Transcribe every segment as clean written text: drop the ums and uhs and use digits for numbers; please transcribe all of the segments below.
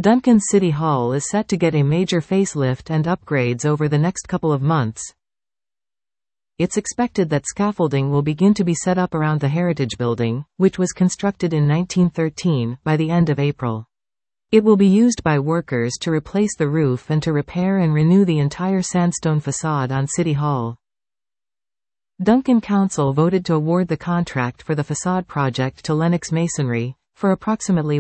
Duncan City Hall is set to get a major facelift and upgrades over the next couple of months. It's expected that scaffolding will begin to be set up around the Heritage Building, which was constructed in 1913, by the end of April. It will be used by workers to replace the roof and to repair and renew the entire sandstone facade on City Hall. Duncan Council voted to award the contract for the facade project to Lennox Masonry, for approximately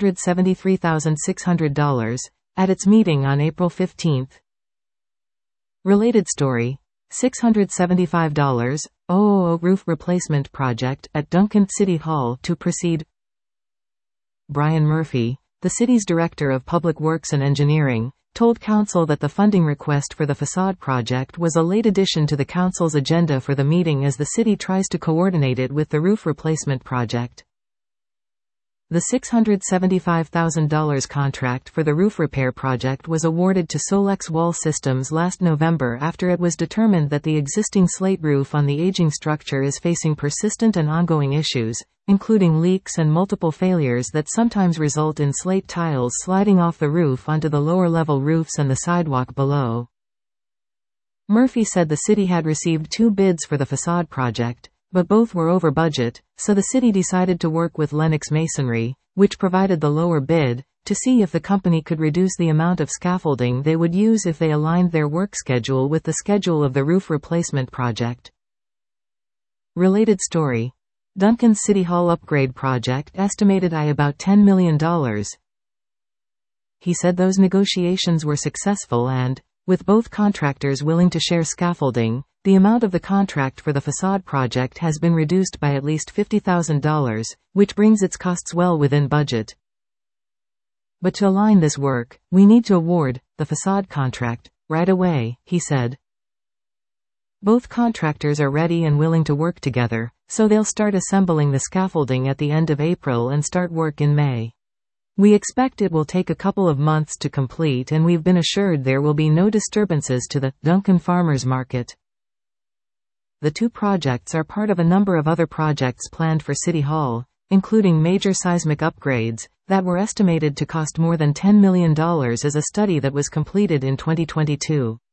$173,600, at its meeting on April 15. Related story. $675, roof replacement project at Duncan City Hall to proceed. Brian Murphy, the city's Director of Public Works and Engineering, told Council that the funding request for the facade project was a late addition to the Council's agenda for the meeting as the city tries to coordinate it with the roof replacement project. The $675,000 contract for the roof repair project was awarded to Solex Wall Systems last November after it was determined that the existing slate roof on the aging structure is facing persistent and ongoing issues, including leaks and multiple failures that sometimes result in slate tiles sliding off the roof onto the lower-level roofs and the sidewalk below. Murphy said the city had received 2 bids for the facade project, but both were over budget, so the city decided to work with Lennox Masonry, which provided the lower bid, to see if the company could reduce the amount of scaffolding they would use if they aligned their work schedule with the schedule of the roof replacement project. Related story. Duncan City Hall upgrade project estimated at about $10 million. He said those negotiations were successful and, with both contractors willing to share scaffolding, the amount of the contract for the facade project has been reduced by at least $50,000, which brings its costs well within budget. But to align this work, we need to award the facade contract right away, he said. Both contractors are ready and willing to work together, so they'll start assembling the scaffolding at the end of April and start work in May. We expect it will take a couple of months to complete, and we've been assured there will be no disturbances to the Duncan Farmers Market. The 2 projects are part of a number of other projects planned for City Hall, including major seismic upgrades, that were estimated to cost more than $10 million as a study that was completed in 2022.